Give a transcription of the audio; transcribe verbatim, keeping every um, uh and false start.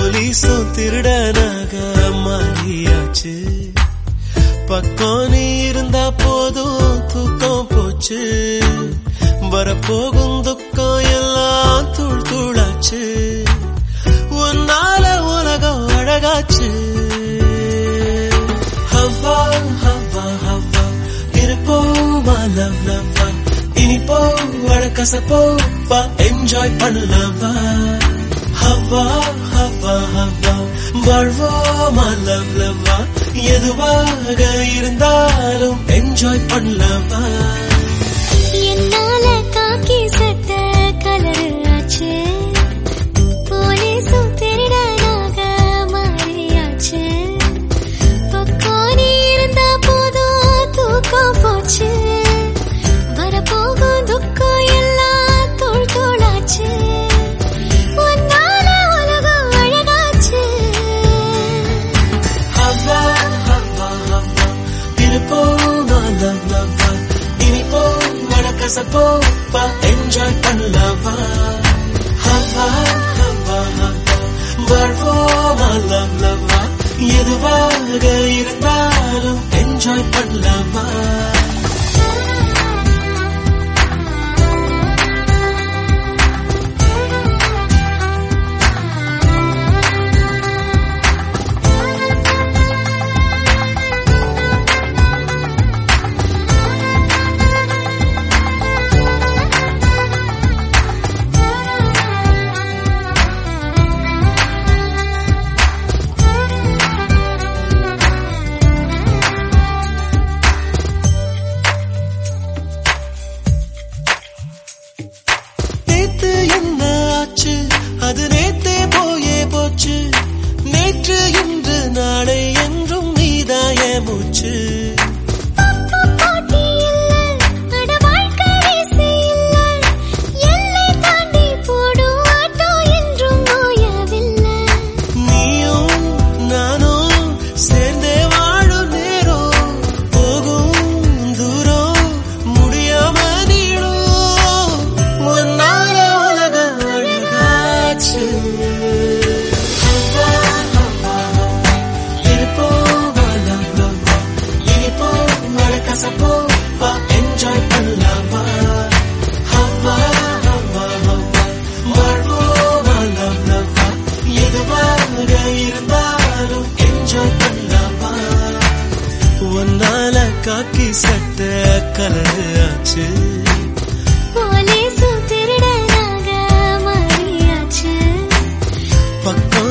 போலீஸும் திருடனாக மாறியாச்சு. பக்கம் நீ இருந்தா போதும் தூக்கம் போச்சு. வரப்போகும் துக்கம் எல்லாம் தூள் தூளாச்சு. உன்னால உலகம் அழகாச்சு. ஹவ்வா ஹவ்வா ஹவ்வா இருப்போமா லவ் லவ்வா. இனிப்போ வழக்கசப்போ வா என்ஜாய் பண்ணலவா. ஹவ்வா ஹவ்வா ஹவ்வா வாழ்வோமா லவ் லவ்வா. எதுவாக இருந்தாலும் என்ஜாய் பண்ணலவா. என்னால காக்கி சட்ட கலரு ஆச்சு. போலீஸும் திருடனாக மாறியாச்சு. பக்கம் நீ இருந்தா போதும் தூக்கம் போச்சு. வரப்போகும் துக்கம் எல்லாம் தூள் தூளாச்சு. உன்னால உலகம் அழகாச்சு. ஹவ்வா ஹவ்வா ஹவ்வா இருப்போமா லவ் லவ்வா. இனிப்போ வழக்கசப்போ வா என்ஜாய் பண்ணலவா. ஹவ்வா ஹவ்வா ஹவ்வா வாழ்வோமா லவ் லவ்வா. எதுவாக இருந்தாலும் என்ஜாய் பண்ணலவா. நேத்து என்ன ஆச்சு அது நேத்தே போயே போச்சு. நேற்று இன்று நாளை என்றும் நீதாய மூச்சு. உன்னால காக்கி சட்ட கலரு ஆச்சு. போலீஸும் திருடனாக மாறியாச்சு. பக்கம்